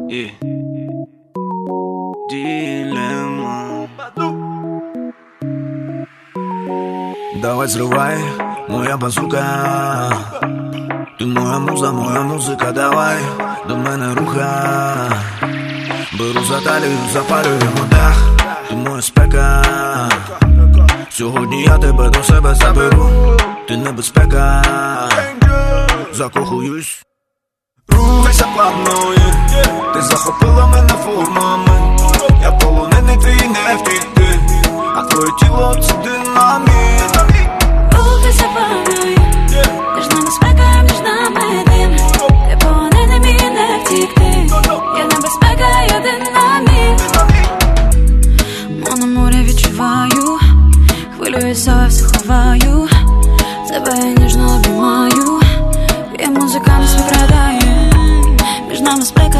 Yeah. Дилемма. Давай взрывай, моя базука. Ти моя муза, моя музика, давай до мене руха. Беру за талію, запалюю в дах. Ти моя спека. Сьогодні я тебе до себе заберу. Ти небезпека. Закохуюсь. Рухайся плавною. Ти захопила мене формами. Я полонений, ти не втікти. А твоє тіло це динаміт. Рухайся плавною. Ти ж небезпека між нами дим. Ти полонений, мій не втікти. Я небезпека, я динаміт. На морі відчуваю. Хвилююся, все ховаю. Тебе ніжно обіймаю. І музика нас викрадає. Між нами спека.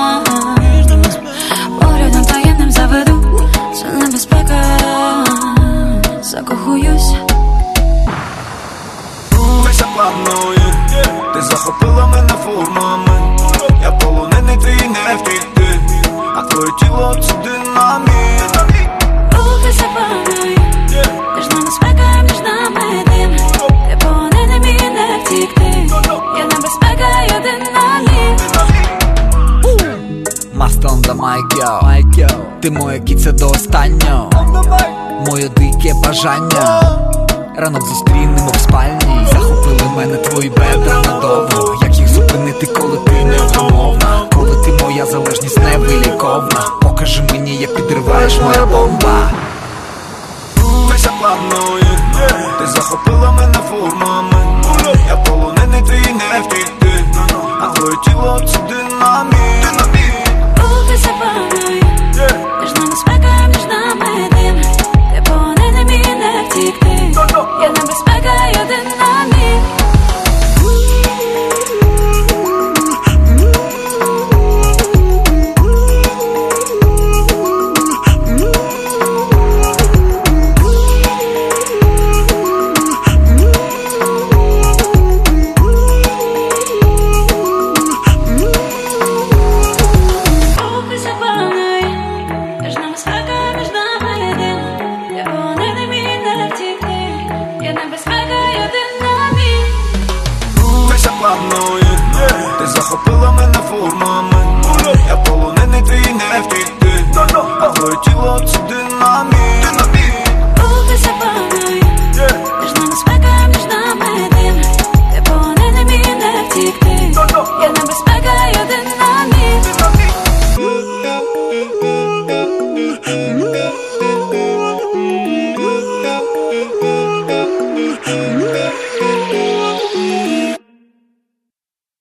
Поглядом таємним заведу. Це небезпека. Закохуюсь. Рухайся плавною. Ти захопила мене формами. Я полонений, ти не втікти. А твоє тіло це динаміт. Рухайся плавною. Ти ж небезпека між нами дим. Ти полонений, мій не втікти. Я небезпека, я динаміт. Must on the mic, yo. Ти моя кіця до останнього. Моє дике бажання. Ранок зустрінемо в спальні. Захопили мене твої бедра надовго. Як їх зупинити, коли ти невгамовна? Коли ти моя залежність невиліковна? Покажи мені, як підриваєш моя бомба. Рухайся плавною. Ти захопила мене формами. Я полонений, ти не втікти. А твоє тіло це